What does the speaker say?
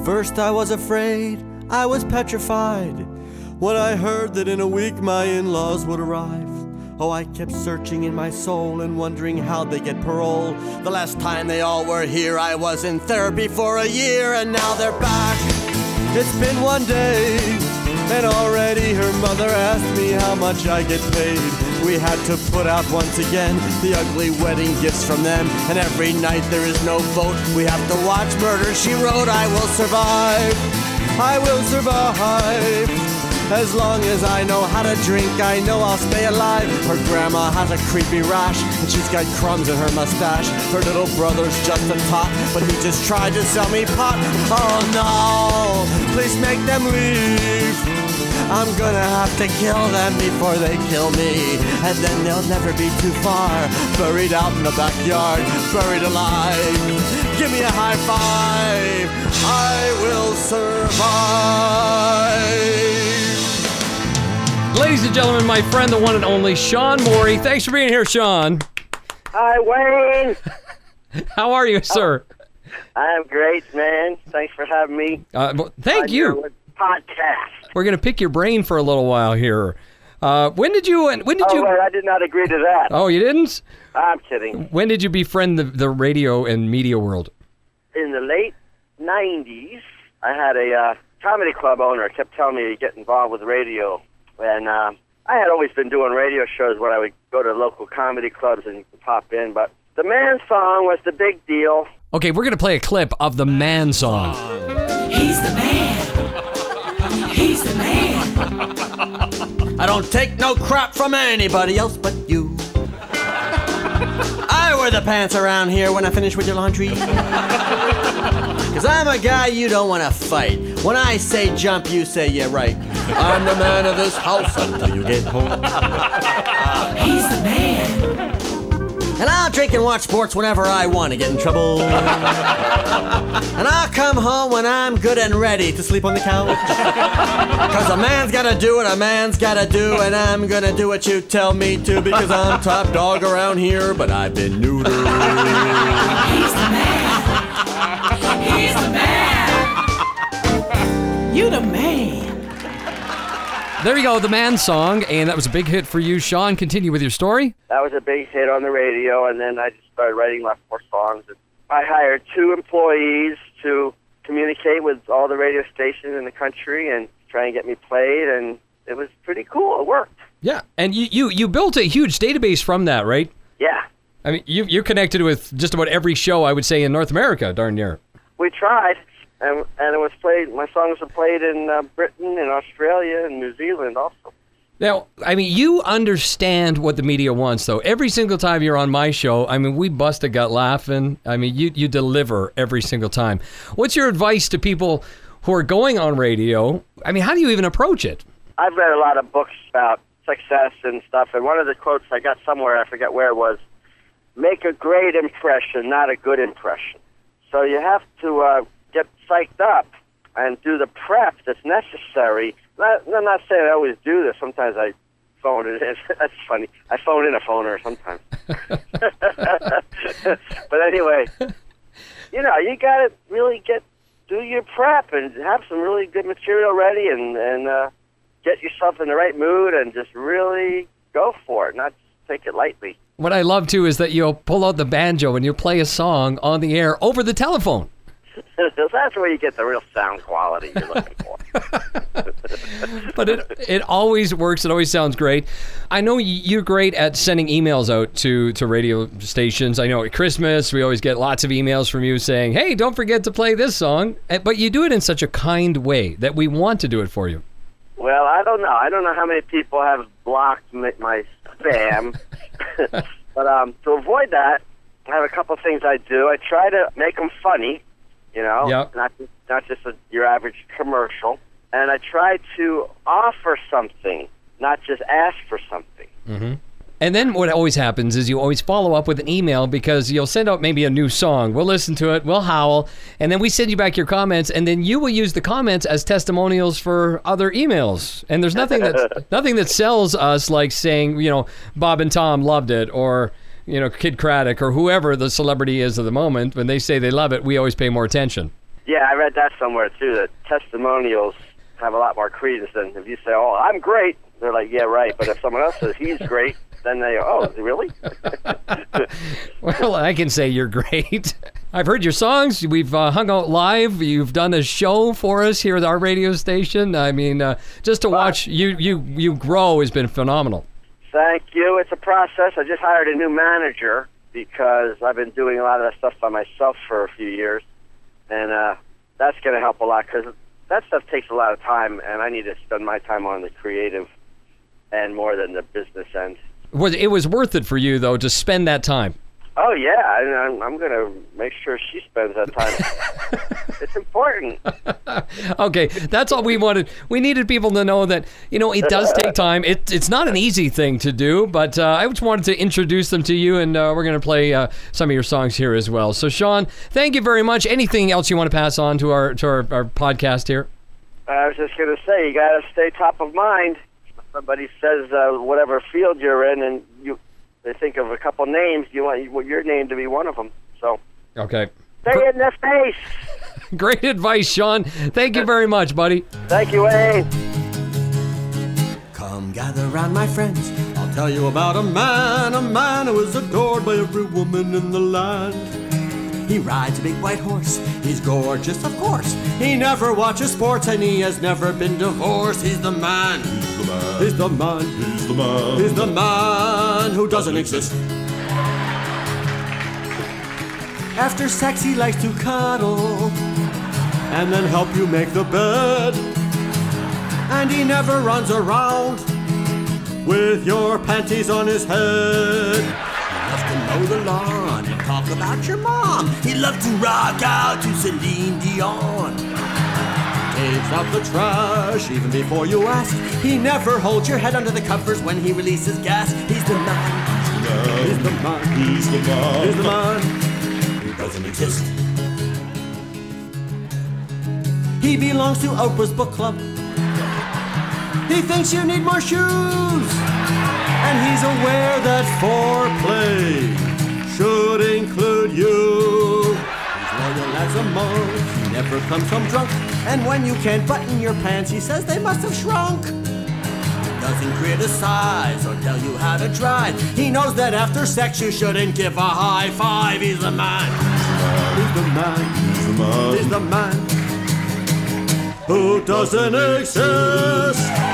First I was afraid, I was petrified, when I heard that in a week my in-laws would arrive. Oh, I kept searching in my soul and wondering how'd they get parole. The last time they all were here, I was in therapy for a year, and now they're back. It's been one day, and already her mother asked me how much I get paid. We had to put out once again the ugly wedding gifts from them, and every night there is no vote. We have to watch Murder, She Wrote. I will survive. I will survive. As long as I know how to drink, I know I'll stay alive. Her grandma has a creepy rash, and she's got crumbs in her mustache. Her little brother's just a tot, but he just tried to sell me pot. Oh no, please make them leave. I'm gonna have to kill them before they kill me, and then they'll never be too far. Buried out in the backyard, buried alive. Give me a high five. I will survive. Ladies and gentlemen, my friend, the one and only Sean Morey. Thanks for being here, Sean. Hi, Wayne. How are you, sir? I'm great, man. Thanks for having me. Thank you. Your podcast. We're going to pick your brain for a little while here. When did you? Wait, I did not agree to that. Oh, you didn't? I'm kidding. When did you befriend the radio and media world? In the late 90s, I had a comedy club owner kept telling me to get involved with radio. And I had always been doing radio shows where I would go to local comedy clubs and pop in, but the Man song was the big deal. Okay, we're going to play a clip of the Man song. He's the man. He's the man. I don't take no crap from anybody else but you. I wear the pants around here when I finish with your laundry. Cause I'm a guy you don't want to fight. When I say jump, you say yeah right. I'm the man of this house until you get home. He's the man. And I'll drink and watch sports whenever I want to get in trouble. And I'll come home when I'm good and ready to sleep on the couch. Cause a man's gotta do what a man's gotta do, and I'm gonna do what you tell me to, because I'm top dog around here, but I've been neutered. He's the man. He's the man. You the man. There you go, the Man song, and that was a big hit for you. Sean, continue with your story. That was a big hit on the radio, and then I just started writing lots more songs. I hired 2 employees to communicate with all the radio stations in the country and try and get me played, and it was pretty cool. It worked. Yeah, and you built a huge database from that, right? Yeah. I mean, you're connected with just about every show, I would say, in North America, darn near. We tried, and it was played. My songs were played in Britain and Australia and New Zealand also. Now, I mean, you understand what the media wants, though. Every single time you're on my show, I mean, we bust a gut laughing. I mean, you deliver every single time. What's your advice to people who are going on radio? I mean, how do you even approach it? I've read a lot of books about success and stuff, and one of the quotes I got somewhere, I forget where it was, make a great impression, not a good impression. So you have to get psyched up and do the prep that's necessary. I'm not saying I always do this. Sometimes I phone it in. That's funny. I phone in a phoner sometimes. But anyway, you got to really do your prep and have some really good material ready and get yourself in the right mood and just really go for it, not take it lightly. What I love, too, is that you'll pull out the banjo and you'll play a song on the air over the telephone. That's where you get the real sound quality you're looking for. But it always works. It always sounds great. I know you're great at sending emails out to radio stations. I know at Christmas, we always get lots of emails from you saying, hey, don't forget to play this song. But you do it in such a kind way that we want to do it for you. Well, I don't know. I don't know how many people have blocked my spam. But to avoid that, I have a couple of things I do. I try to make them funny, yep. not just your average commercial. And I try to offer something, not just ask for something. Mm-hmm. And then what always happens is you always follow up with an email because you'll send out maybe a new song. We'll listen to it, we'll howl, and then we send you back your comments, and then you will use the comments as testimonials for other emails. And there's nothing that sells us like saying, Bob and Tom loved it, or Kid Craddock, or whoever the celebrity is of the moment. When they say they love it, we always pay more attention. Yeah, I read that somewhere too, that testimonials have a lot more credence than if you say, "Oh, I'm great." They're like, "Yeah, right." But if someone else says he's great, then they, "Oh, really?" Well, I can say you're great. I've heard your songs. We've hung out live. You've done a show for us here at our radio station. I mean, just to watch you grow has been phenomenal. Thank you. It's a process. I just hired a new manager because I've been doing a lot of that stuff by myself for a few years, and that's going to help a lot because that stuff takes a lot of time, and I need to spend my time on the creative end more than the business end. It was worth it for you, though, to spend that time. Oh, yeah. I'm going to make sure she spends that time. It's important. Okay, that's all we wanted. We needed people to know that, it does take time. It's not an easy thing to do, but I just wanted to introduce them to you, and we're going to play some of your songs here as well. So, Sean, thank you very much. Anything else you want to pass on to our podcast here? I was just going to say, you got to stay top of mind. Somebody says whatever field you're in, and they think of a couple names. You want your name to be one of them. So, okay. Stay in the face. Great advice, Sean. Thank you very much, buddy. Thank you, Wayne. Come gather round, my friends. I'll tell you about a man who is adored by every woman in the land. He rides a big white horse. He's gorgeous, of course. He never watches sports and he has never been divorced. He's the man. He's the man. He's the man. He's the man who doesn't exist. After sex, he likes to cuddle and then help you make the bed. And he never runs around with your panties on his head. He loves to mow the lawn and talk about your mom. He loves to rock out to Celine Dion. Takes out the trash even before you ask. He never holds your head under the covers when he releases gas. He's the man. He's the man. He's the man. He's the man who doesn't exist. He belongs to Oprah's book club. He thinks you need more shoes. And he's aware that foreplay should include you. He's loyal as a monk. He never comes home drunk. And when you can't button your pants, he says they must have shrunk. He doesn't criticize or tell you how to drive. He knows that after sex you shouldn't give a high five. He's the man. He's the man. He's the man. He's the man who doesn't exist.